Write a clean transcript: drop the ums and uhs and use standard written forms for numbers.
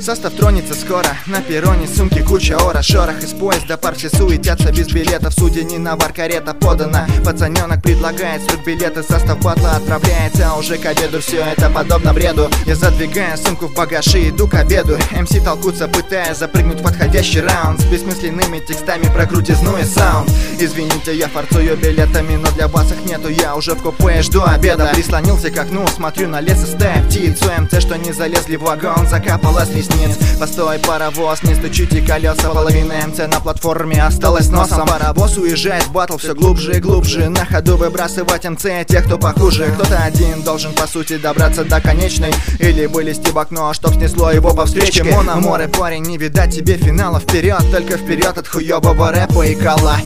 Состав тронется скоро, на перроне сумки куча ора. Шорох из поезда, парчи суетятся без билетов. Судья не на бар, карета подана. Пацаненок предлагает срок-билеты. Состав батла отправляется, а уже к обеду. Все это подобно бреду. Я задвигаю сумку в багаж и иду к обеду. МС толкутся, пытаясь запрыгнуть в подходящий раунд с бессмысленными текстами про крутизну и саунд. Извините, я форцую билетами, но для вас их нету. Я уже в купе жду обеда. Прислонился к окну, смотрю на лес и стая птиц. У МЦ, что не залезли в вагон, закапало с ресниц. Постой, паровоз, не стучите колеса. Половина МЦ на платформе осталась носом. Паровоз уезжает в батл все глубже и глубже. На ходу выбрасывать МЦ тех, кто похуже. Кто-то один должен по сути добраться до конечной, или вылезти в окно, чтоб снесло его по встречке. Море, парень, не видать тебе финала. Вперед, только вперед от хуёвого рэпа и кола.